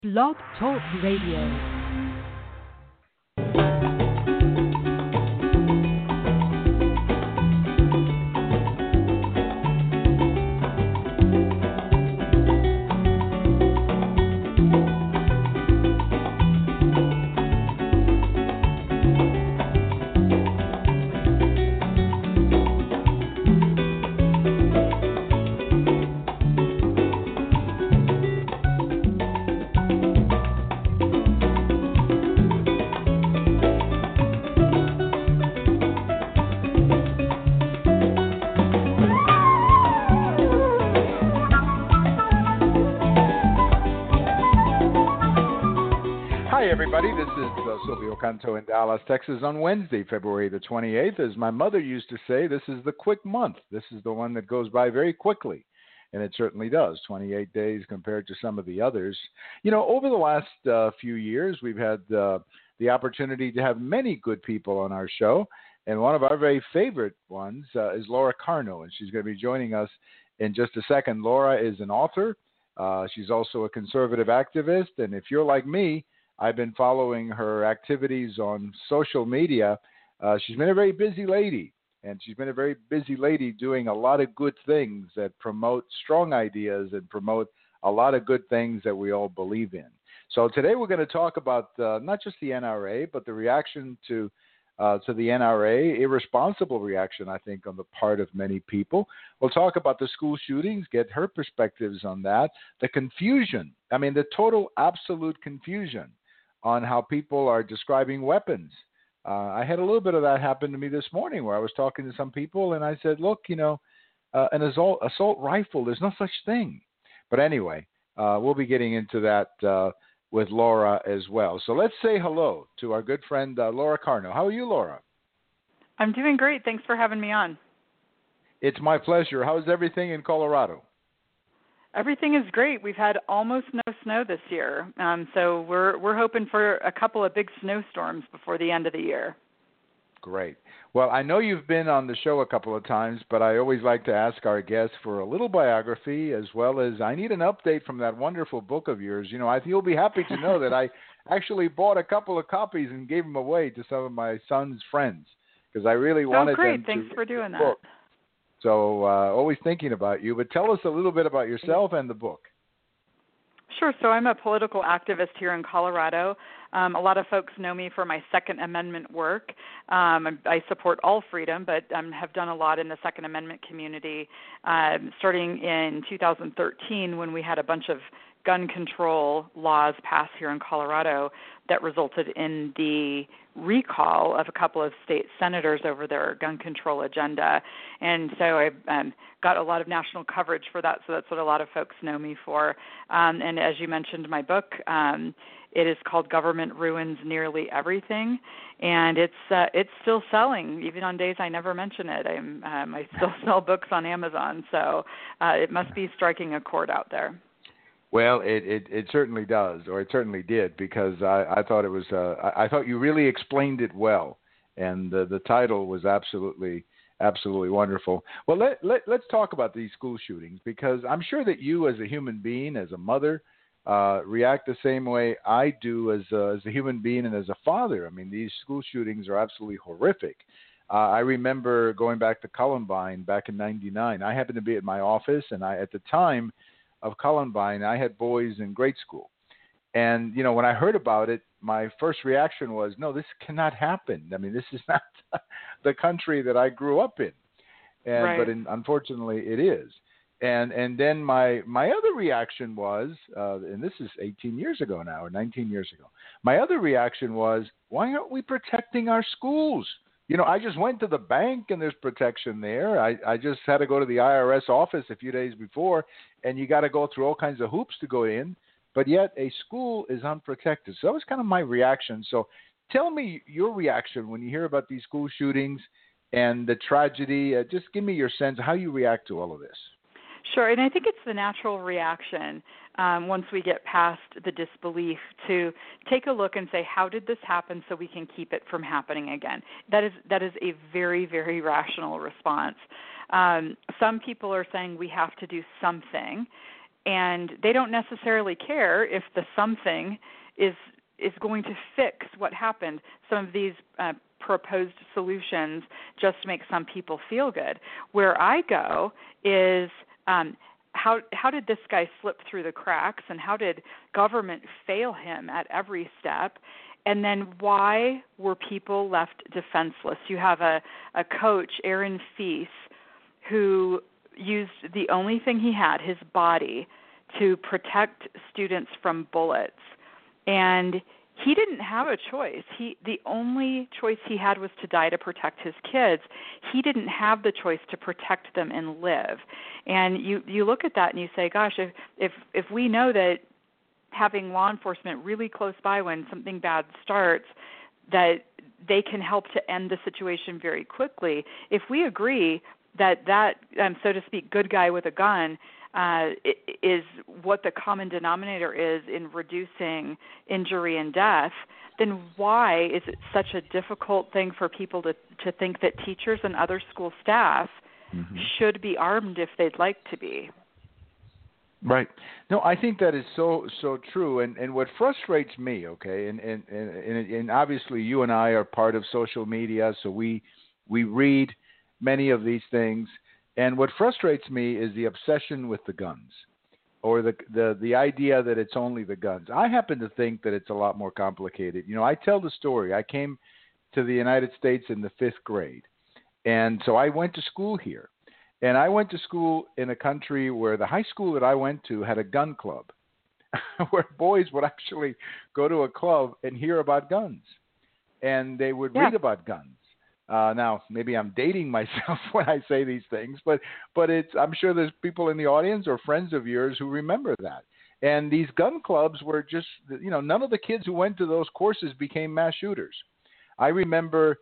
Blog Talk Radio. Silvio Canto in Dallas, Texas on Wednesday, February the 28th. As my mother used to say, this is the quick month. This is the one that goes by very quickly, and it certainly does, 28 days compared to some of the others. You know, over the last few years, we've had the opportunity to have many good people on our show, and one of our very favorite ones is Laura Carno, and she's going to be joining us in just a second. Laura is an author. She's also a conservative activist, and if you're like me, I've been following her activities on social media. She's been a very busy lady, and she's been a very busy lady doing a lot of good things that promote strong ideas and promote a lot of good things that we all believe in. So today we're going to talk about not just the NRA, but the reaction to the NRA, irresponsible reaction, I think, on the part of many people. We'll talk about the school shootings, get her perspectives on that, the confusion, the total, absolute confusion on how people are describing weapons. I had a little bit of that happen to me this morning where I was talking to some people and I said, look, an assault rifle, there's no such thing. But anyway, we'll be getting into that with Laura as well. So let's say hello to our good friend, Laura Carno. How are you, Laura? I'm doing great. Thanks for having me on. It's my pleasure. How's everything in Colorado? Everything is great. We've had almost no snow this year, so we're hoping for a couple of big snowstorms before the end of the year. Great. Well, I know you've been on the show a couple of times, but I always like to ask our guests for a little biography, as well as I need an update from that wonderful book of yours. You'll be happy to know that I actually bought a couple of copies and gave them away to some of my son's friends because I really wanted them to. Oh, great. Thanks for doing that. Book. So always thinking about you, but tell us a little bit about yourself and the book. Sure. So I'm a political activist here in Colorado. A lot of folks know me for my Second Amendment work. I support all freedom, but have done a lot in the Second Amendment community, starting in 2013 when we had a bunch of gun control laws passed here in Colorado that resulted in the recall of a couple of state senators over their gun control agenda. And so I got a lot of national coverage for that, so that's what a lot of folks know me for. And as you mentioned, my book, it is called Government Ruins Nearly Everything, and it's still selling, even on days I never mention it. I still sell books on Amazon, so it must be striking a chord out there. Well, it certainly does, or it certainly did, because I thought it was. I thought you really explained it well, and the title was absolutely wonderful. Well, let's talk about these school shootings, because I'm sure that you, as a human being, as a mother, react the same way I do as a human being and as a father. These school shootings are absolutely horrific. I remember going back to Columbine back in '99. I happened to be at my office, and at the time of Columbine, I had boys in grade school. And, when I heard about it, my first reaction was, no, this cannot happen. This is not the country that I grew up in. Right. But unfortunately, it is. And then my other reaction was, and this is 18 years ago now, or 19 years ago, my other reaction was, why aren't we protecting our schools? I just went to the bank and there's protection there. I just had to go to the IRS office a few days before, and you got to go through all kinds of hoops to go in. But yet a school is unprotected. So that was kind of my reaction. So tell me your reaction when you hear about these school shootings and the tragedy. Just give me your sense of how you react to all of this. Sure, and I think it's the natural reaction once we get past the disbelief to take a look and say, how did this happen so we can keep it from happening again? That is a very, very rational response. Some people are saying we have to do something, and they don't necessarily care if the something is going to fix what happened. Some of these proposed solutions just make some people feel good. Where I go is how did this guy slip through the cracks, and how did government fail him at every step? And then why were people left defenseless? You have a coach, Aaron Feis, who used the only thing he had, his body, to protect students from bullets. And he didn't have a choice. The only choice he had was to die to protect his kids. He didn't have the choice to protect them and live. And you look at that and you say, gosh, if we know that having law enforcement really close by when something bad starts, that they can help to end the situation very quickly, if we agree that so to speak, good guy with a gun is what the common denominator is in reducing injury and death, then why is it such a difficult thing for people to think that teachers and other school staff should be armed if they'd like to be? Right. No, I think that is so true. And what frustrates me, okay, and obviously you and I are part of social media, so we read many of these things. And what frustrates me is the obsession with the guns, or the idea that it's only the guns. I happen to think that it's a lot more complicated. You know, I tell the story. I came to the United States in the 5th grade, and so I went to school here. And I went to school in a country where the high school that I went to had a gun club, where boys would actually go to a club and hear about guns, and they would read about guns. Now, maybe I'm dating myself when I say these things, but I'm sure there's people in the audience or friends of yours who remember that. And these gun clubs were just, none of the kids who went to those courses became mass shooters. I remember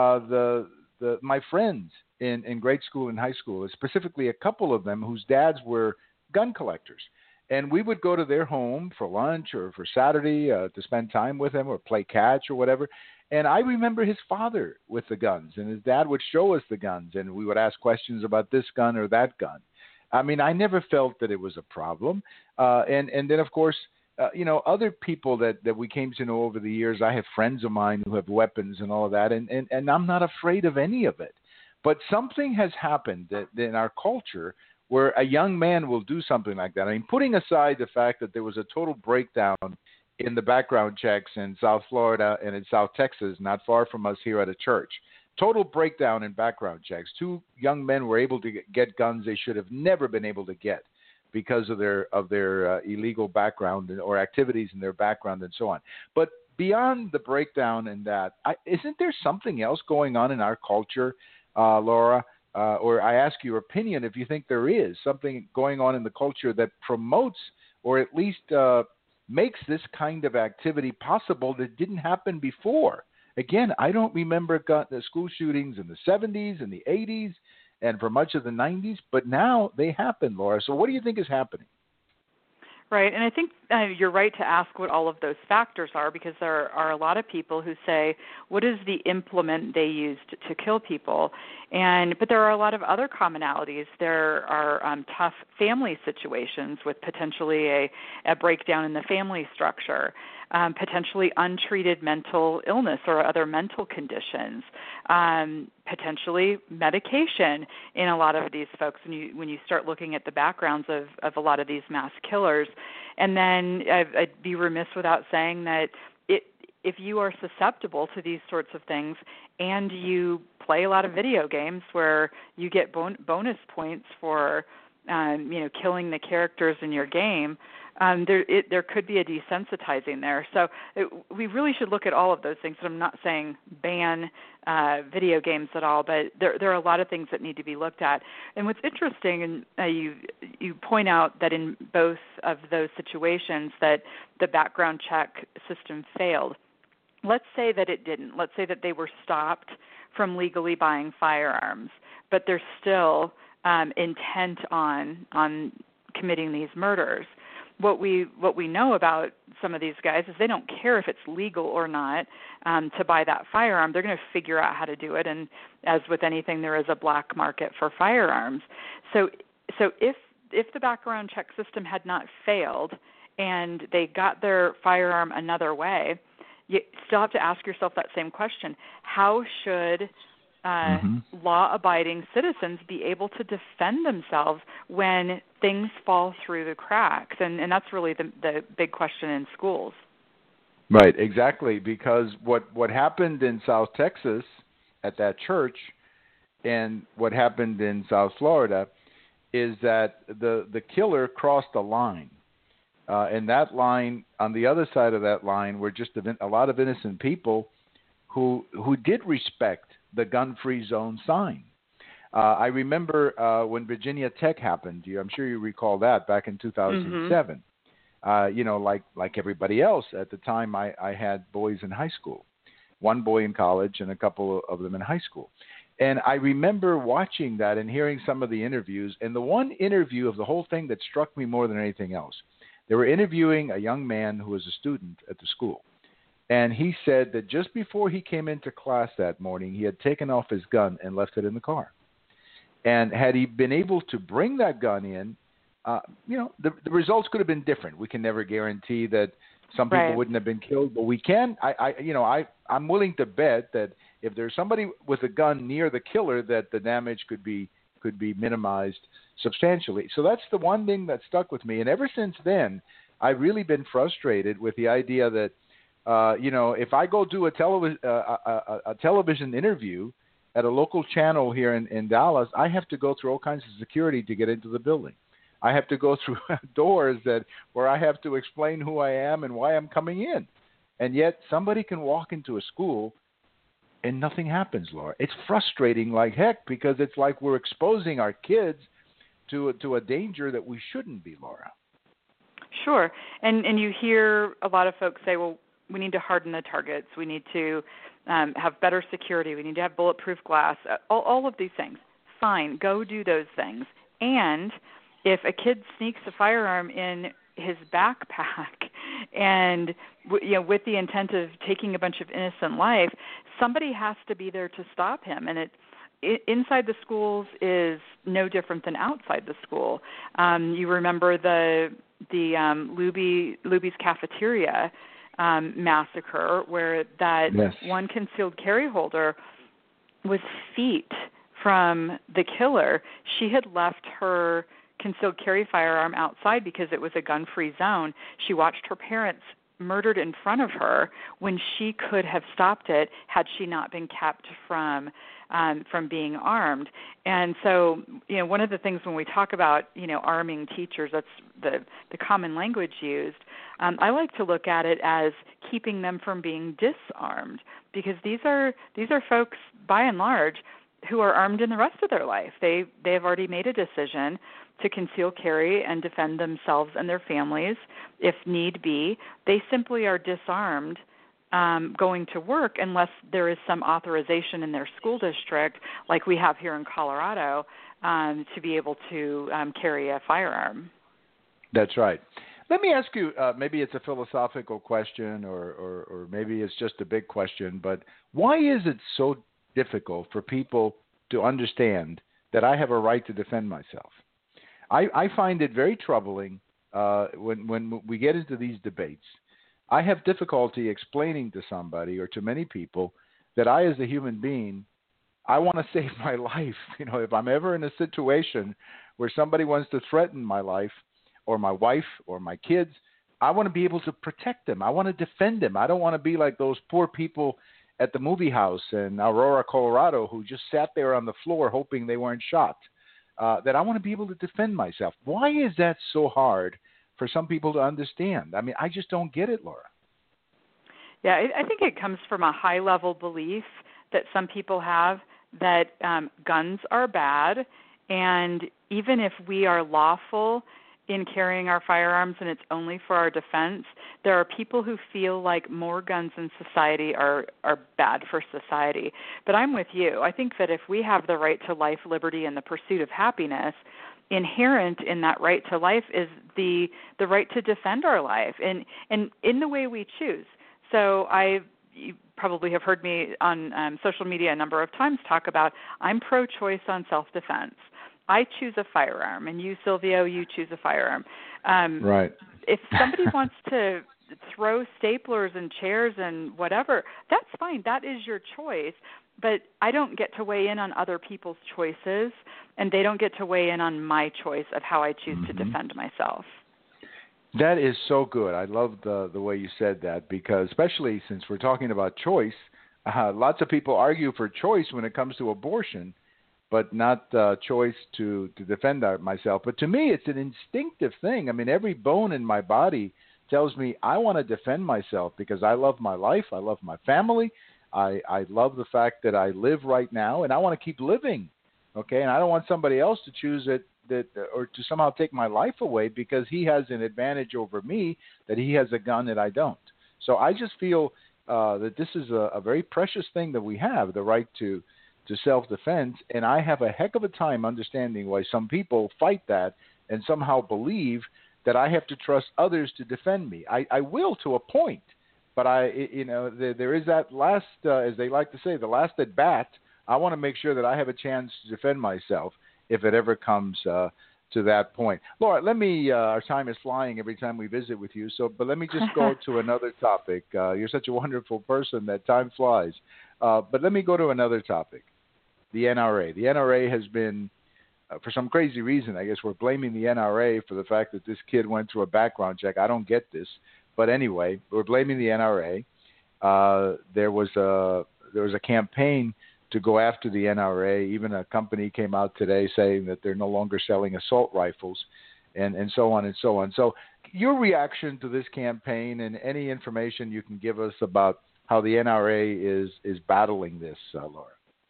my friends in grade school and high school, specifically a couple of them whose dads were gun collectors. And we would go to their home for lunch or for Saturday to spend time with them or play catch or whatever. And I remember his father with the guns, and his dad would show us the guns, and we would ask questions about this gun or that gun. I mean, I never felt that it was a problem. And then, of course, other people that we came to know over the years, I have friends of mine who have weapons and all of that, and I'm not afraid of any of it. But something has happened that in our culture where a young man will do something like that. I mean, putting aside the fact that there was a total breakdown in the background checks in South Florida and in South Texas, not far from us here at a church. Total breakdown in background checks. 2 young men were able to get guns they should have never been able to get because of their illegal background or activities in their background and so on. But beyond the breakdown in that, isn't there something else going on in our culture, Laura? Or I ask your opinion if you think there is something going on in the culture that promotes or at least makes this kind of activity possible that didn't happen before. Again, I don't remember the school shootings in the 70s and the 80s and for much of the 90s, but now they happen, Laura. So what do you think is happening? Right, and I think you're right to ask what all of those factors are, because there are a lot of people who say, what is the implement they used to kill people? But there are a lot of other commonalities. There are tough family situations with potentially a breakdown in the family structure, potentially untreated mental illness or other mental conditions, potentially medication in a lot of these folks when you start looking at the backgrounds of a lot of these mass killers. And then I'd be remiss without saying that if you are susceptible to these sorts of things and you play a lot of video games where you get bonus points for killing the characters in your game, there could be a desensitizing there. So we really should look at all of those things. And I'm not saying ban video games at all, but there are a lot of things that need to be looked at. And what's interesting, and you point out that in both of those situations that the background check system failed. Let's say that it didn't. Let's say that they were stopped from legally buying firearms, but they're still intent on committing these murders. What we know about some of these guys is they don't care if it's legal or not to buy that firearm. They're going to figure out how to do it, and as with anything, there is a black market for firearms. So if the background check system had not failed and they got their firearm another way, you still have to ask yourself that same question. How should law-abiding citizens be able to defend themselves when things fall through the cracks? And that's really the big question in schools. Right, exactly, because what happened in South Texas at that church and what happened in South Florida is that the killer crossed a line. And that line, on the other side of that line, were just a lot of innocent people who did respect the gun-free zone sign. I remember when Virginia Tech happened. I'm sure you recall that back in 2007. Like everybody else at the time, I had boys in high school, one boy in college and a couple of them in high school. And I remember watching that and hearing some of the interviews. And the one interview of the whole thing that struck me more than anything else, they were interviewing a young man who was a student at the school. And he said that just before he came into class that morning, he had taken off his gun and left it in the car. And had he been able to bring that gun in, the results could have been different. We can never guarantee that some people wouldn't have been killed, but we can. I'm willing to bet that if there's somebody with a gun near the killer, that the damage could be minimized substantially. So that's the one thing that stuck with me. And ever since then, I've really been frustrated with the idea that, if I go do a television interview at a local channel here in Dallas, I have to go through all kinds of security to get into the building. I have to go through doors where I have to explain who I am and why I'm coming in. And yet somebody can walk into a school and nothing happens, Laura. It's frustrating like heck because it's like we're exposing our kids to a danger that we shouldn't be, Laura. Sure. And you hear a lot of folks say, well, we need to harden the targets. We need to have better security. We need to have bulletproof glass, all of these things. Fine, go do those things. And if a kid sneaks a firearm in his backpack and with the intent of taking a bunch of innocent life, somebody has to be there to stop him. And inside the schools is no different than outside the school. You remember the Luby's cafeteria massacre, where that one concealed carry holder was feet from the killer. She had left her concealed carry firearm outside because it was a gun-free zone. She watched her parents murdered in front of her when she could have stopped it had she not been kept from being armed. And so, one of the things when we talk about, arming teachers, that's the common language used. I like to look at it as keeping them from being disarmed, because these are folks, by and large, who are armed in the rest of their life. They have already made a decision to conceal carry and defend themselves and their families if need be. They simply are disarmed going to work unless there is some authorization in their school district, like we have here in Colorado, to be able to carry a firearm. That's right. Let me ask you, maybe it's a philosophical question or maybe it's just a big question, but why is it so difficult for people to understand that I have a right to defend myself? I find it very troubling when we get into these debates. I have difficulty explaining to somebody or to many people that I, as a human being, I want to save my life. If I'm ever in a situation where somebody wants to threaten my life or my wife or my kids, I want to be able to protect them. I want to defend them. I don't want to be like those poor people at the movie house in Aurora, Colorado, who just sat there on the floor hoping they weren't shot. That I want to be able to defend myself. Why is that so hard for some people to understand? I mean, I just don't get it, Laura. Yeah, I think it comes from a high-level belief that some people have that guns are bad, and even if we are lawful in carrying our firearms and it's only for our defense, there are people who feel like more guns in society are bad for society. But I'm with you. I think that if we have the right to life, liberty, and the pursuit of happiness, inherent in that right to life is the right to defend our life and in the way we choose. So you probably have heard me on social media a number of times talk about I'm pro-choice on self-defense. I choose a firearm, and you, Silvio, you choose a firearm. Right. If somebody wants to throw staplers and chairs and whatever, that's fine. That is your choice. But I don't get to weigh in on other people's choices, and they don't get to weigh in on my choice of how I choose to defend myself. That is so good. I love the way you said that, because especially since we're talking about choice, lots of people argue for choice when it comes to abortion, but not choice to defend myself. But to me, it's an instinctive thing. I mean, every bone in my body tells me I want to defend myself because I love my life. I love my family. I love the fact that I live right now, and I want to keep living. Okay, and I don't want somebody else to choose it or to somehow take my life away because he has an advantage over me, that he has a gun that I don't. So I just feel that this is a very precious thing that we have, the right to self-defense, and I have a heck of a time understanding why some people fight that and somehow believe that I have to trust others to defend me. I will to a point, but there is that last, as they like to say, the last at bat. I want to make sure that I have a chance to defend myself if it ever comes to that point. Laura, let me, our time is flying every time we visit with you, but let me just go to another topic. You're such a wonderful person that time flies. But let me go to another topic, the NRA. The NRA has been, for some crazy reason, I guess we're blaming the NRA for the fact that this kid went through a background check. I don't get this. But anyway, we're blaming the NRA. There was a campaign to go after the NRA. Even a company came out today saying that they're no longer selling assault rifles, and so on and so on. So your reaction to this campaign and any information you can give us about how the NRA is battling this, Laura.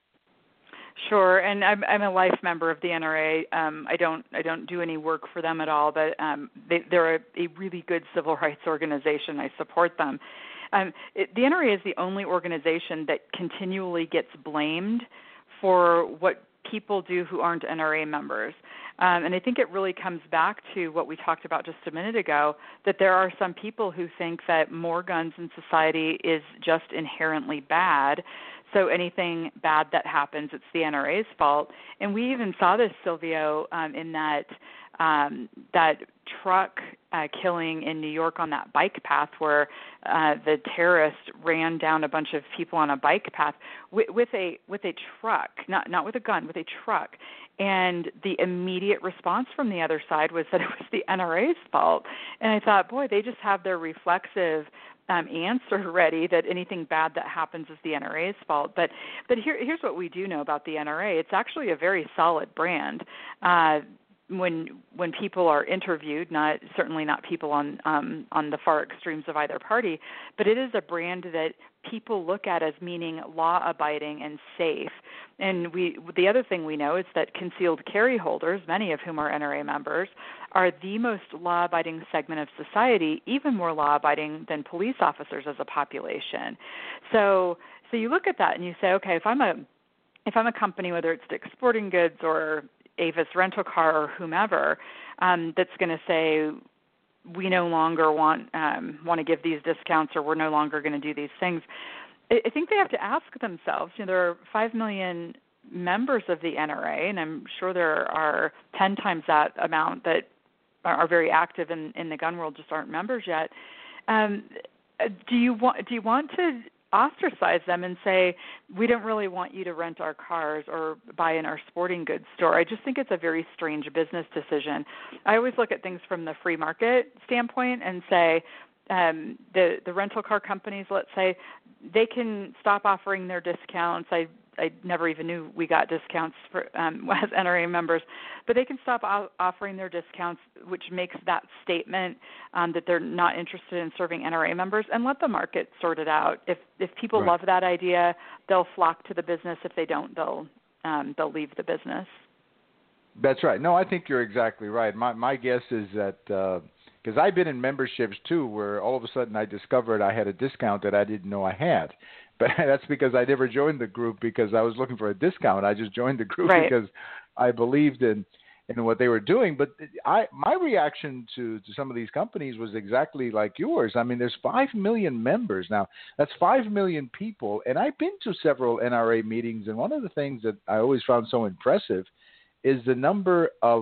Sure, and I'm a life member of the NRA. I don't do any work for them at all, but they're a really good civil rights organization. I support them. The NRA is the only organization that continually gets blamed for what people do who aren't NRA members. And I think it really comes back to what we talked about just a minute ago, that there are some people who think that more guns in society is just inherently bad. So anything bad that happens, it's the NRA's fault. And we even saw this, Silvio, in that truck killing in New York on that bike path where the terrorist ran down a bunch of people on a bike path with a truck, not with a gun, with a truck. And the immediate response from the other side was that it was the NRA's fault. And I thought, boy, they just have their reflexive answer ready that anything bad that happens is the NRA's fault. But here's what we do know about the NRA. It's actually a very solid brand. When people are interviewed, certainly not people on the far extremes of either party, but it is a brand that people look at as meaning law-abiding and safe. And the other thing we know is that concealed carry holders, many of whom are NRA members, are the most law-abiding segment of society, even more law-abiding than police officers as a population. So you look at that and you say, okay, if I'm a company, whether it's Dick's Sporting Goods or Avis Rental Car or whomever, that's going to say we no longer want to give these discounts, or we're no longer going to do these things, I think they have to ask themselves. There are 5 million members of the NRA, and I'm sure there are 10 times that amount that are very active in the gun world, just aren't members yet. Do you want to ostracize them and say, we don't really want you to rent our cars or buy in our sporting goods store? I just think it's a very strange business decision. I always look at things from the free market standpoint and say, the rental car companies, let's say, they can stop offering their discounts. I never even knew we got discounts for as NRA members, but they can stop offering their discounts, which makes that statement that they're not interested in serving NRA members, and let the market sort it out. If people love that idea, they'll flock to the business. If they don't, they'll leave the business. That's right. No, I think you're exactly right. My guess is that because I've been in memberships too, where all of a sudden I discovered I had a discount that I didn't know I had. But that's because I never joined the group because I was looking for a discount. I just joined the group because I believed in what they were doing. But my reaction to some of these companies was exactly like yours. I mean, there's 5 million members. Now, that's 5 million people. And I've been to several NRA meetings, and one of the things that I always found so impressive is the number of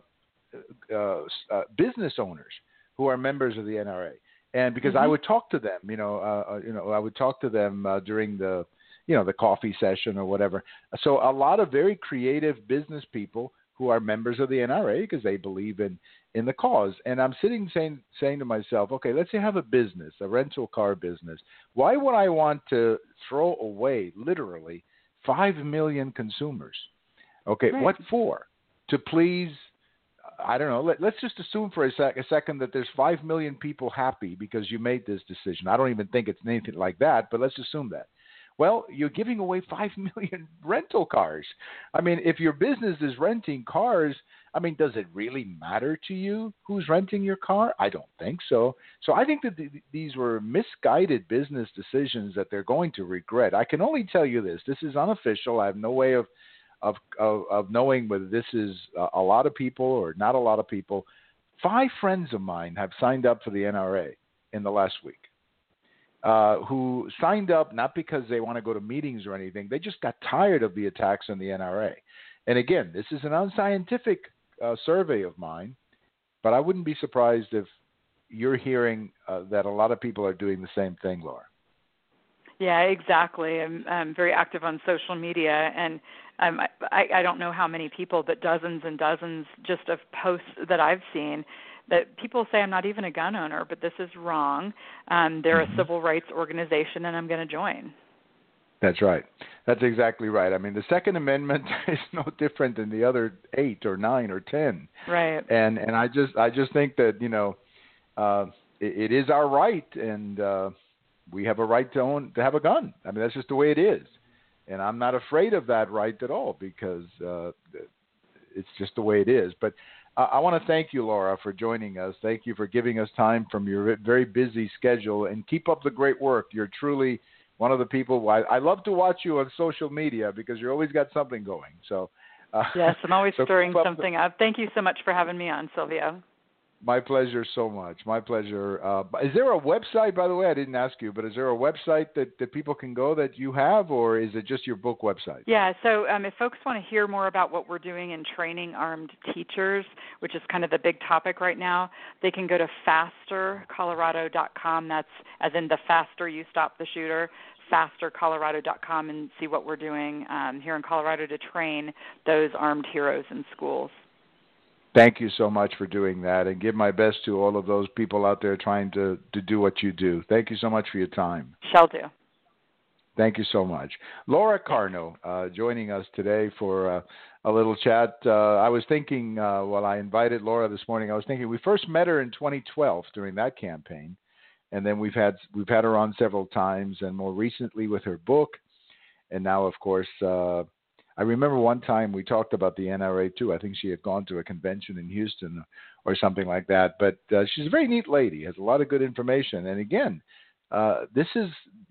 business owners who are members of the NRA. And because I would talk to them, I would talk to them during the coffee session or whatever. So a lot of very creative business people who are members of the NRA because they believe in the cause. And I'm saying to myself, okay, let's say I have a business, a rental car business. Why would I want to throw away literally 5 million consumers? Okay, right. What for? To please, I don't know. Let's just assume for a second that there's 5 million people happy because you made this decision. I don't even think it's anything like that, but let's assume that. Well, you're giving away 5 million rental cars. I mean, if your business is renting cars, I mean, does it really matter to you who's renting your car? I don't think so. So I think that these were misguided business decisions that they're going to regret. I can only tell you this. This is unofficial. I have no way of knowing whether this is a lot of people or not a lot of people. 5 friends of mine have signed up for the NRA in the last week. Who signed up not because they want to go to meetings or anything. They just got tired of the attacks on the NRA. And again, this is an unscientific survey of mine, but I wouldn't be surprised if you're hearing that a lot of people are doing the same thing, Laura. Yeah, exactly. I'm very active on social media, and I don't know how many people, but dozens and dozens just of posts that I've seen that people say I'm not even a gun owner, but this is wrong. They're a civil rights organization, and I'm going to join. That's right. That's exactly right. I mean, the Second Amendment is no different than the other 8 or 9 or 10. Right. And I just think that it is our right, and we have a right to have a gun. I mean, that's just the way it is, and I'm not afraid of that right at all because it's just the way it is. But I want to thank you, Laura, for joining us. Thank you for giving us time from your very busy schedule, and keep up the great work. You're truly one of the people. I love to watch you on social media because you've always got something going. So yes, I'm always stirring something up. Thank you so much for having me on, Silvio. My pleasure so much. My pleasure. Is there a website, by the way? I didn't ask you, but is there a website that people can go that you have, or is it just your book website? Yeah, so if folks want to hear more about what we're doing in training armed teachers, which is kind of the big topic right now, they can go to fastercolorado.com. That's as in the faster you stop the shooter, fastercolorado.com, and see what we're doing here in Colorado to train those armed heroes in schools. Thank you so much for doing that, and give my best to all of those people out there trying to do what you do. Thank you so much for your time. Shall do. Thank you so much. Laura Carno joining us today for a little chat. I was thinking while I invited Laura this morning, I was thinking we first met her in 2012 during that campaign, and then we've had her on several times, and more recently with her book, and now, of course, I remember one time we talked about the NRA too. I think she had gone to a convention in Houston or something like that. But she's a very neat lady, has a lot of good information. And again, this is,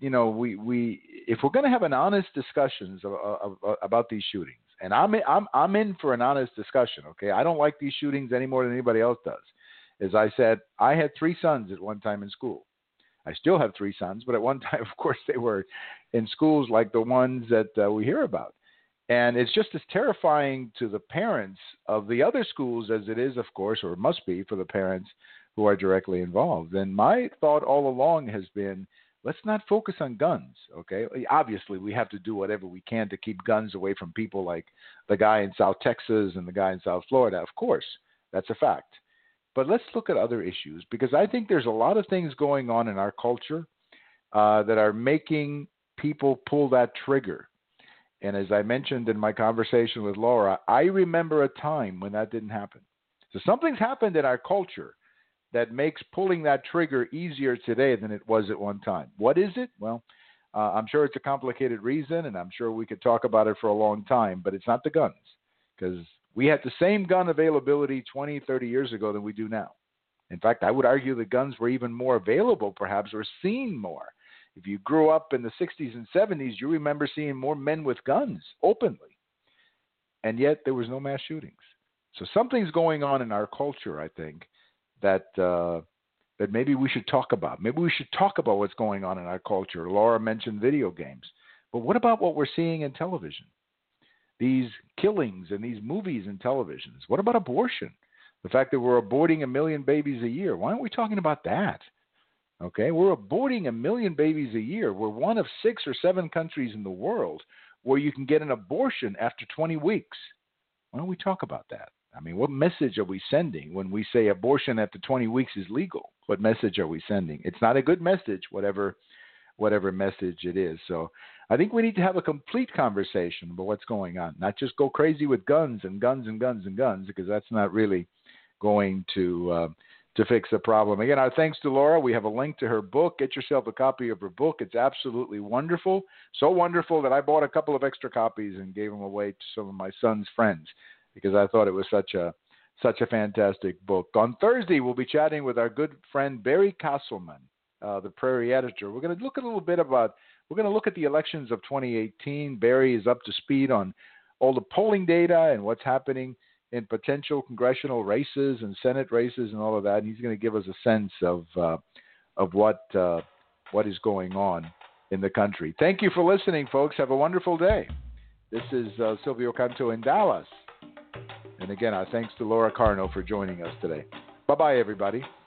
we if we're going to have an honest discussions about these shootings, and I'm in for an honest discussion. Okay, I don't like these shootings any more than anybody else does. As I said, I had 3 sons at one time in school. I still have 3 sons, but at one time, of course, they were in schools like the ones that we hear about. And it's just as terrifying to the parents of the other schools as it is, of course, or must be for the parents who are directly involved. And my thought all along has been, let's not focus on guns, okay? Obviously, we have to do whatever we can to keep guns away from people like the guy in South Texas and the guy in South Florida. Of course, that's a fact. But let's look at other issues, because I think there's a lot of things going on in our culture that are making people pull that trigger. And as I mentioned in my conversation with Laura, I remember a time when that didn't happen. So something's happened in our culture that makes pulling that trigger easier today than it was at one time. What is it? Well, I'm sure it's a complicated reason, and I'm sure we could talk about it for a long time, but it's not the guns, because we had the same gun availability 20, 30 years ago than we do now. In fact, I would argue the guns were even more available, perhaps, or seen more. If you grew up in the 60s and 70s, you remember seeing more men with guns openly. And yet there was no mass shootings. So something's going on in our culture, I think, that maybe we should talk about. Maybe we should talk about what's going on in our culture. Laura mentioned video games. But what about what we're seeing in television? these killings and these movies and televisions? What about abortion? The fact that we're aborting 1 million babies a year. Why aren't we talking about that? Okay, we're aborting 1 million babies a year. We're one of 6 or 7 countries in the world where you can get an abortion after 20 weeks. Why don't we talk about that? I mean, what message are we sending when we say abortion after 20 weeks is legal? What message are we sending? It's not a good message, whatever message it is. So I think we need to have a complete conversation about what's going on, not just go crazy with guns and guns and guns and guns, because that's not really going to fix the problem. Again, our thanks to Laura. We have a link to her book. Get yourself a copy of her book. It's absolutely wonderful. So wonderful that I bought a couple of extra copies and gave them away to some of my son's friends because I thought it was such a fantastic book. On Thursday, we'll be chatting with our good friend Barry Castleman, the Prairie editor. We're going to look at the elections of 2018. Barry is up to speed on all the polling data and what's happening in potential congressional races and Senate races and all of that. And he's going to give us a sense of what is going on in the country. Thank you for listening, folks. Have a wonderful day. This is Silvio Canto in Dallas. And again, our thanks to Laura Carno for joining us today. Bye-bye, everybody.